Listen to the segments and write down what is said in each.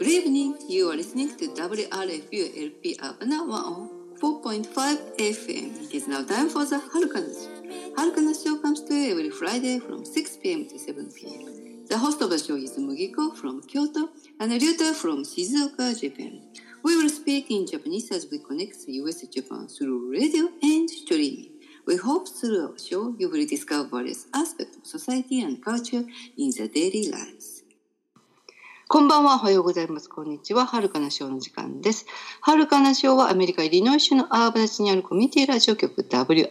Good evening. You are listening to WRFU LP Urbana 104.5 FM. It is now time for the Harukana Show. Harukana Show comes to you every Friday from 6 p.m. to 7 p.m. The host of the show is Mugiko from Kyoto and Ryuta from Shizuoka, Japan. We will speak in Japanese as we connect the US to Japan through radio and streaming. We hope through our show you will discover various aspects of society and culture in the daily lives. こんばんは、おはようございます。こんにちは。はるかなショーの時間です。はるかなショーはアメリカ・イリノイ州のアーバナ市にあるコミュニティラジオ局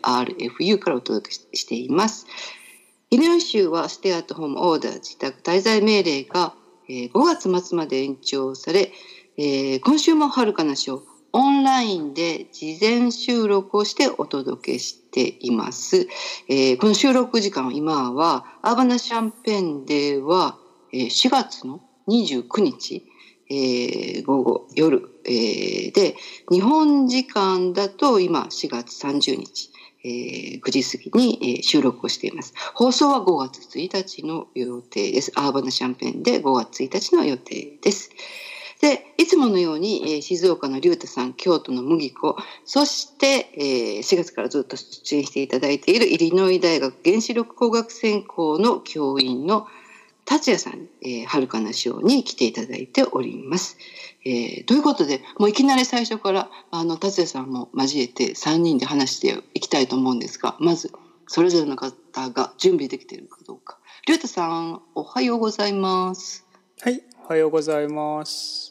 WRFU からお届けしています。イリノイ州はステイアットホームオーダー自宅滞在命令が5月末まで延長され、今週もはるかなショーオンラインで事前収録をしてお届けしています。この収録時間、今はアーバナシャンペンでは4月の29日、午後夜、で日本時間だと今4月30日、9時過ぎに、収録をしています。放送は5月1日の予定です。アーバナシャンペンで5月1日の予定です。で、いつものように、静岡の龍太さん、京都の麦子、そして、4月からずっと出演していただいているイリノイ大学原子力工学専攻の教員の達也さんに、はるかなショーに来ていただいております。ということで、もういきなり最初から達也さんも交えて3人で話していきたいと思うんですが、まずそれぞれの方が準備できているかどうか。龍太さん、おはようございます。 はい、おはようございます。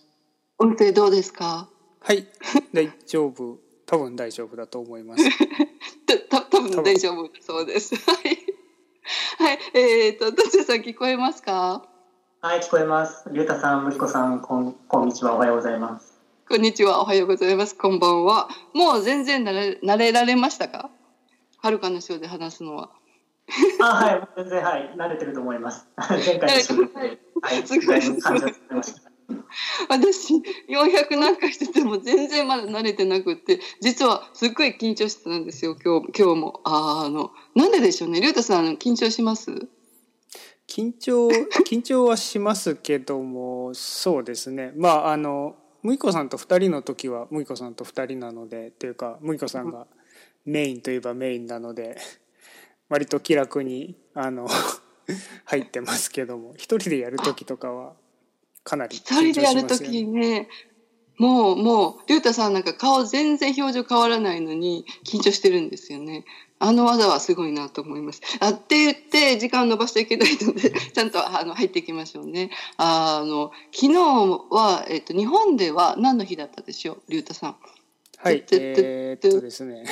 音程どうですか？ はい、大丈夫。多分大丈夫だと思います。 多分大丈夫そうです。はい。はい、達也さん聞こえますか？ はい、聞こえます。龍太さん、むきこさん、こんにちは。おはようございます。 こんにちは。おはようございます。こんばんは。もう全然慣れられましたか？はるかなショーで話すのは。 はい、全然、はい、慣れてると思います。前回の収録で、はい、すごい感じがしてました。 私400何回してても全然まだ慣れてなくって、実はすっごい緊張してたんですよ、今日も。なんででしょうね。龍太さん緊張します？ 緊張はしますけども、そうですね。まあむいこさんと2人の時はむいこさんと2人なので、というかむいこさんがメインといえばメインなので、割と気楽に入ってますけども、一人でやる時とかはかなり緊張しますよね。一人でやる時ね、もう龍太さんなんか顔全然表情変わらないのに緊張してるんですよね。あの技はすごいなと思います。って言って時間を延ばしちゃいけないのでちゃんと入っていきましょうね。昨日は、日本では何の日だったでしょう、龍太さん。 はい、ですね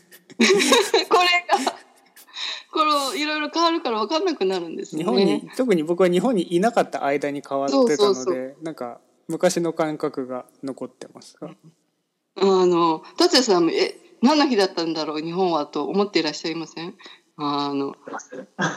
これいろいろ変わるから分かんなくなるんですね。 特に僕は日本にいなかった間に変わってたので、なんか昔の感覚が残ってますが、 達也さんも何の日だったんだろう日本はと思っていらっしゃいません？ 何かし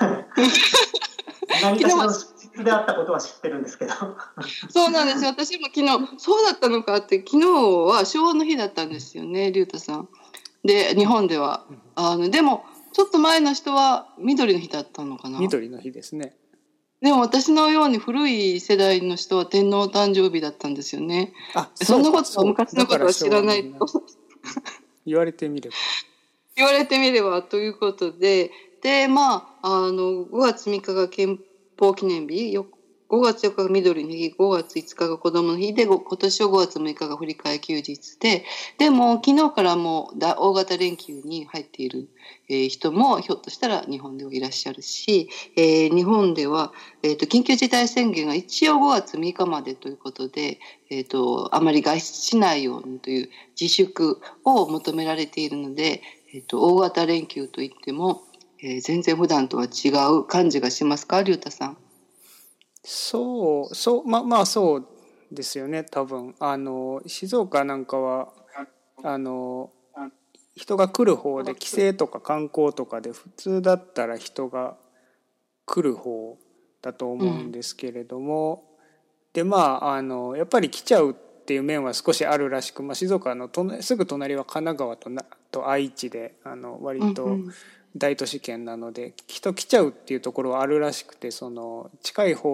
らであったことは知ってるんですけどそうなんですよ。私も昨日そうだったのかって、昨日は昭和の日だったんですよね、龍太さんで。日本ではでもちょっと前の人は緑の日だったのかな。 緑の日ですね。 でも私のように古い世代の人は天皇誕生日だったんですよね。そんなことは昔のことは知らないと言われてみればということで、5月3日が憲法記念日、5月4日が緑の日、5月5日が子供の日で、今年は5月6日が振り替え休日でも昨日からもう大型連休に入っている人もひょっとしたら日本ではいらっしゃるし、日本では、緊急事態宣言が一応5月6日までということで、あまり外出しないようにという自粛を求められているので、大型連休といっても、全然普段とは違う感じがしますか、龍太さん？ まあそうですよね。多分静岡なんかは人が来る方で、帰省とか観光とかで普通だったら人が来る方だと思うんですけれども、でやっぱり来ちゃうっていう面は少しあるらしく、静岡のすぐ隣は神奈川と愛知で割と大都市圏なので、人来ちゃうっていうところはあるらしくて、その近い方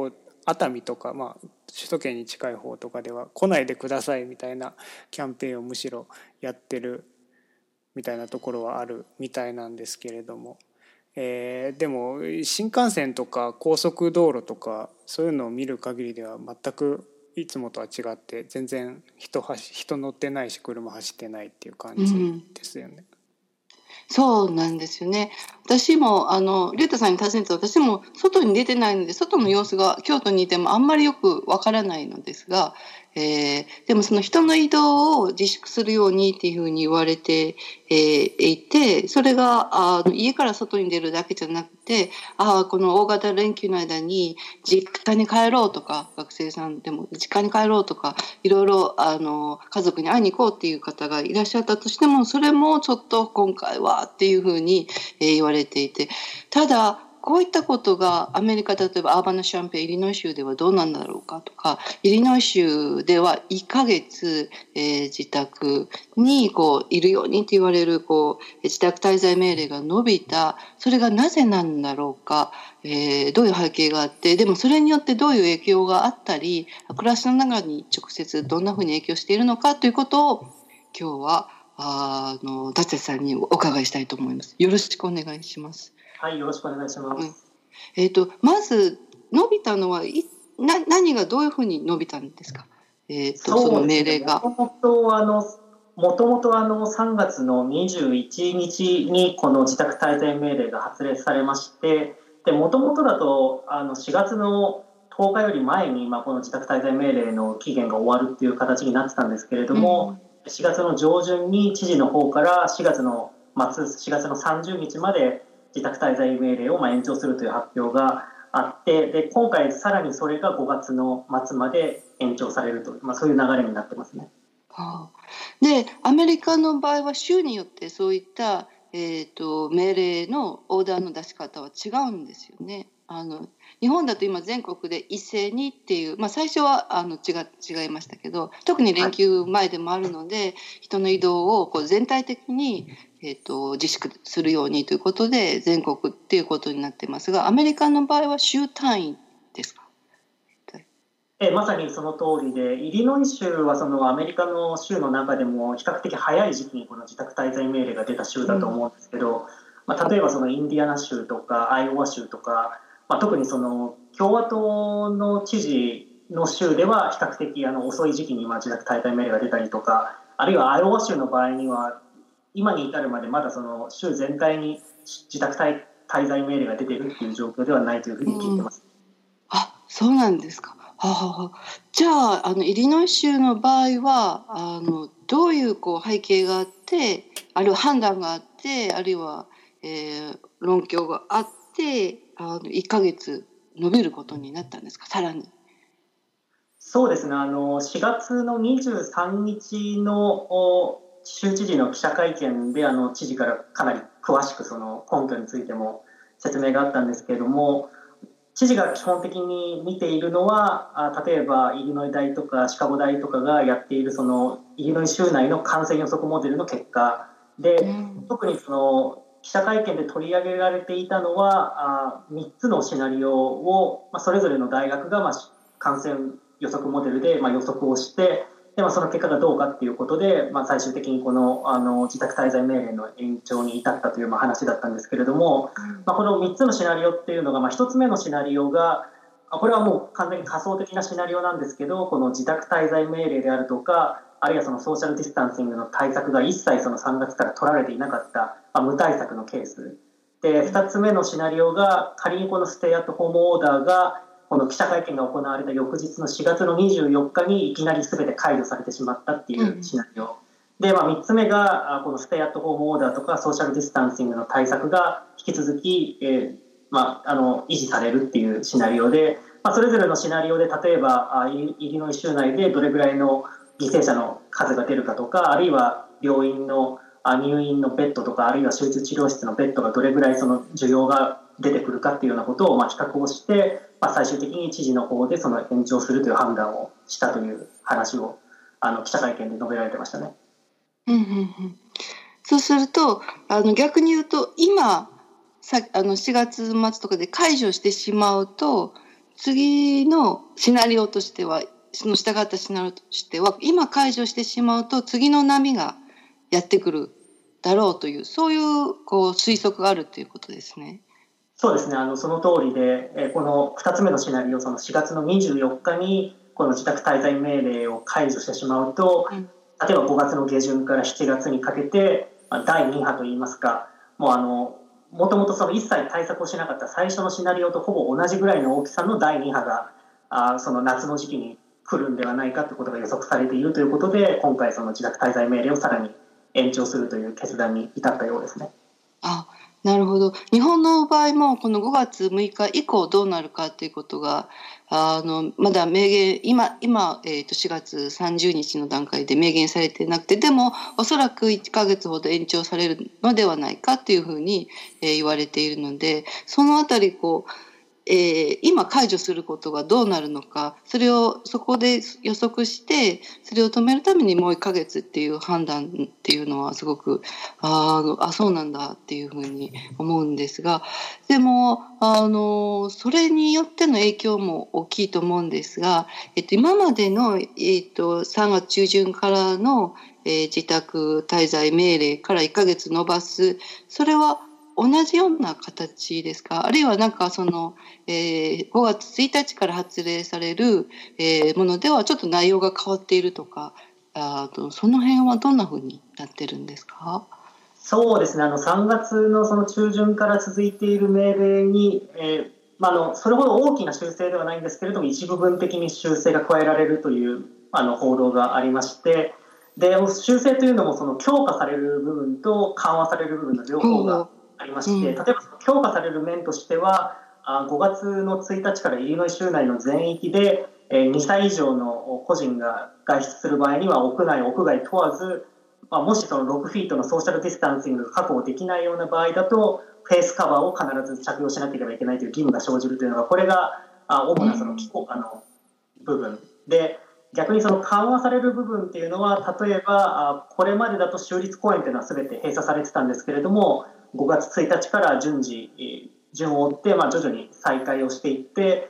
熱海とか、首都圏に近い方とかでは来ないでくださいみたいなキャンペーンをむしろやってるみたいなところはあるみたいなんですけれども、でも新幹線とか高速道路とかそういうのを見る限りでは全くいつもとは違って全然人乗ってないし車走ってないっていう感じですよね。 そうなんですよね。私も竜太さんに尋ねて、私も外に出てないので外の様子が京都にいてもあんまりよくわからないのですが、でもその人の移動を自粛するようにっていうふうに言われて、いて、それが家から外に出るだけじゃなくて、この大型連休の間に実家に帰ろうとか、学生さんでも実家に帰ろうとか、いろいろ家族に会いに行こうっていう方がいらっしゃったとしても、それもちょっと今回はっていうふうに言われていて、ただこういったことがアメリカ、例えばアーバナ・シャンペイン、イリノイ州ではどうなんだろうかとか、イリノイ州では1ヶ月、自宅にいるようにと言われる自宅滞在命令が延びた、それがなぜなんだろうか、どういう背景があって、でもそれによってどういう影響があったり、暮らしの中に直接どんなふうに影響しているのかということを今日は達也さんにお伺いしたいと思います。よろしくお願いします。 はい、よろしくお願いします。 まず伸びたのは何がどういうふうに伸びたんですか。その命令が。 もともと3月の21日にこの自宅滞在命令が発令されまして、もともとだと4月の10日より前に、この自宅滞在命令の期限が終わるっていう形になってたんですけれども、4月の上旬に知事の方から4月の30日まで自宅滞在命令を延長するという発表があって、で今回さらにそれが5月の末まで延長されると、そういう流れになってますね。 でアメリカの場合は州によってそういった、命令のオーダーの出し方は違うんですよね。日本だと今全国で一斉にっていう、最初は違いましたけど、特に連休前でもあるので、人の移動を全体的に、自粛するようにということで全国っていうことになってますが、アメリカの場合は州単位ですか。 まさにその通りで、イリノイ州はそのアメリカの州の中でも比較的早い時期にこの自宅滞在命令が出た州だと思うんですけど、例えばそのインディアナ州とかアイオワ州とか、特にその共和党の知事の州では比較的遅い時期に自宅滞在命令が出たりとか、あるいはアイオワ州の場合には今に至るまでまだその州全体に自宅滞在命令が出ているっていう状況ではないというふうに聞いてます。 そうなんですか。じゃあイリノイ州の場合はどういう背景があって、あるいは判断があって、あるいは、論拠があって1ヶ月延びることになったんですか。さらに。 そうですね、4月の23日の州知事の記者会見で知事からかなり詳しくその根拠についても説明があったんですけれども、知事が基本的に見ているのは、例えばイリノイ大とかシカゴ大とかがやっているそのイリノイ州内の感染予測モデルの結果で、特にその記者会見で取り上げられていたのは3つのシナリオをそれぞれの大学が感染予測モデルで予測をして、でその結果がどうかっていうことで、最終的にこの自宅滞在命令の延長に至ったという話だったんですけれども、この3つのシナリオっていうのが、1つ目のシナリオがこれはもう完全に仮想的なシナリオなんですけど、この自宅滞在命令であるとか、あるいはそのソーシャルディスタンシングの対策が一切その3月から取られていなかった、無対策のケースで、2つ目のシナリオが仮にこのステイアットホームオーダーがこの記者会見が行われた翌日の4月の24日にいきなり全て解除されてしまったっていうシナリオ、で、3つ目がこのステイアットホームオーダーとかソーシャルディスタンシングの対策が引き続き、維持されるっていうシナリオで、それぞれのシナリオで例えばイリノイ州内でどれぐらいの犠牲者の数が出るかとか、あるいは病院の入院のベッドとか、あるいは手術治療室のベッドがどれぐらいその需要が出てくるかっていうようなことを比較をして、最終的に知事の方でその延長するという判断をしたという話を記者会見で述べられてましたね。 そうすると逆に言うと今4月末とかで解除してしまうと、 次のシナリオとしては、その従ったシナリオとしては、今解除してしまうと次の波がやってくるだろうという、そういう推測があるということですね。 そうですね、その通りで、この2つ目のシナリオ、その4月の24日にこの自宅滞在命令を解除してしまうと、例えば5月の下旬から7月にかけて、第2波といいますか、もともとその一切対策をしなかった最初のシナリオとほぼ同じぐらいの大きさの第2波がその夏の時期に来るんではないかということが予測されているということで、今回その自宅滞在命令をさらに延長するという決断に至ったようですね。 なるほど。日本の場合もこの5月6日以降どうなるかということがまだ明言今、4月30日の段階で明言されていなくて、でもおそらく1ヶ月ほど延長されるのではないかというふうに言われているので、そのあたり今解除することがどうなるのか、そこで予測してそれを止めるためにもう1ヶ月っていう判断っていうのはすごくそうなんだっていうふうに思うんですが、でもそれによっての影響も大きいと思うんですが、今までの、3月中旬からの、自宅滞在命令から1ヶ月延ばす、それは同じような形ですか？あるいはなんか5月1日から発令される、ものではちょっと内容が変わっているとか、その辺はどんなふうになってるんですか？ そうですね、3月のその中旬から続いている命令に、それほど大きな修正ではないんですけれども、一部分的に修正が加えられるという報道がありまして、で修正というのもその強化される部分と緩和される部分の両方がありまして、例えば強化される面としては、5月の1日からイリノイ州内の全域で2歳以上の個人が外出する場合には屋内屋外問わず、もしその6フィートのソーシャルディスタンシングが確保できないような場合だとフェイスカバーを必ず着用しなければいけないという義務が生じるというのが、これが主なその部分で、逆にその緩和される部分っていうのは、例えばこれまでだと州立公園というのは全て閉鎖されてたんですけれども、5月1日から順を追って徐々に再開をしていって、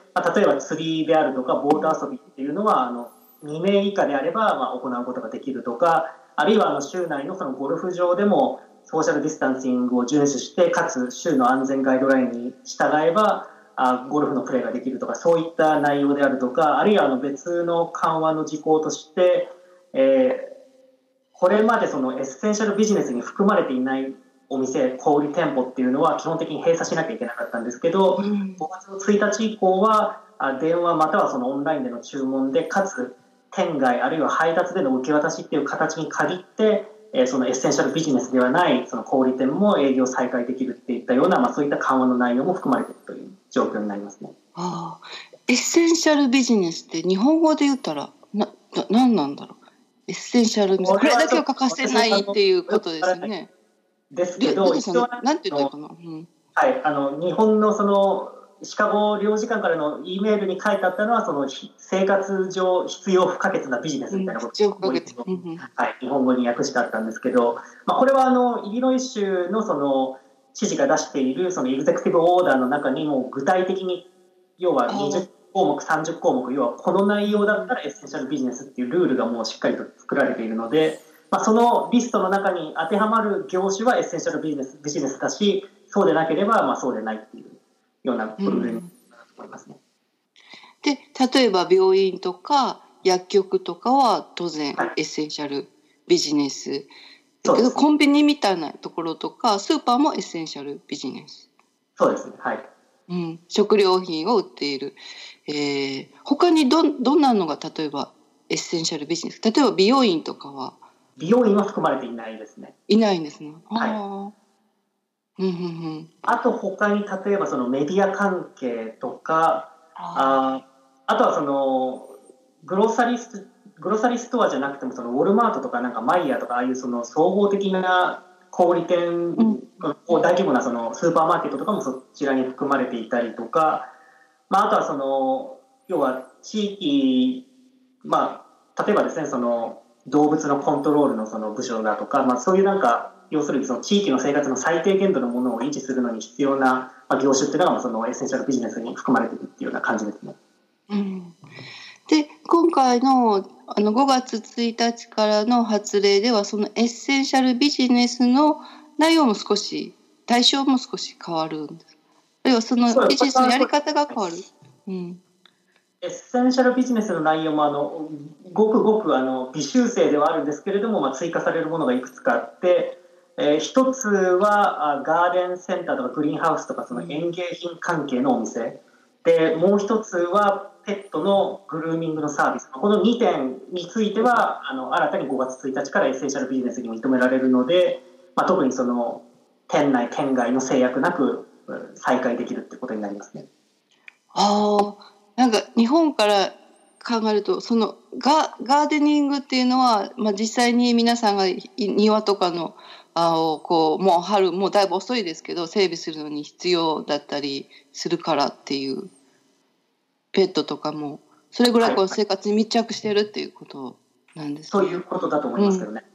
例えば釣りであるとかボート遊びっていうのは2名以下であれば行うことができるとか、あるいは州内のそのゴルフ場でもソーシャルディスタンシングを遵守して、かつ州の安全ガイドラインに従えばゴルフのプレーができるとか、そういった内容であるとか、あるいは別の緩和の事項として、これまでそのエッセンシャルビジネスに含まれていないお店、小売店舗っていうのは基本的に閉鎖しなきゃいけなかったんですけど、5月の1日以降は電話またはそのオンラインでの注文で、かつ店外あるいは配達での受け渡しっていう形に限って、そのエッセンシャルビジネスではないその小売店も営業再開できるっていったような、そういった緩和の内容も含まれているという状況になりますね。 エッセンシャルビジネスって日本語で言ったら何なんだろう。エッセンシャルビジネス、これだけは欠かせないっていうことですよね。 ですけど、 なんて言うのかな、 日本のそのシカゴ領事館からの E メールに書いてあったのは、その生活上必要不可欠なビジネスみたいなことを、日本語に訳してあったんですけど、これはイリノイ州のその知事が出しているそのエグゼクティブオーダーの中にも具体的に、要は20項目30項目、要はこの内容だったらエッセンシャルビジネスっていうルールがもうしっかりと作られているので、そのリストの中に当てはまる業種はエッセンシャルビジネスだし、そうでなければそうでないっていうようなプログラムになると思いますね。 で、例えば病院とか薬局とかは当然エッセンシャルビジネス、だけどコンビニみたいなところとかスーパーもエッセンシャルビジネス。 そうですね、はい。 食料品を売っている。他にどんなのが例えばエッセンシャルビジネス、例えば美容院とかは？ 美容院は含まれていないですね。 いないんですね。 はい。あと他に例えばそのメディア関係とか、あとはそのグロサリストアじゃなくても、そのウォルマートとかなんかマイヤーとか、ああいうその総合的な小売店、大規模なそのスーパーマーケットとかもそちらに含まれていたりとか、あとはその要は地域、例えばですね、その動物のコントロールのその部署だとか、そういうなんか要するにその地域の生活の最低限度のものを維持するのに必要な業種っていうのがそのエッセンシャルビジネスに含まれているっていうような感じですね。 で今回の5月1日からの発令ではそのエッセンシャルビジネスの内容も少し対象も少し変わるんです。あるいはそのビジネスのやり方が変わる。 エッセンシャルビジネスの内容もごくごく微修正ではあるんですけれども、追加されるものがいくつかあって、一つはガーデンセンターとかグリーンハウスとかその園芸品関係のお店で、もう一つはペットのグルーミングのサービス、この2点については新たに5月1日からエッセンシャルビジネスに認められるので、特にその県内県外の制約なく再開できるってことになりますね。 なんか日本から考えるとそのガーデニングっていうのは、実際に皆さんが庭とかのこうもう春もうだいぶ遅いですけど整備するのに必要だったりするからっていう、ペットとかもそれぐらいこう生活に密着してるっていうことなんですね。 そういうことだと思いますけどね。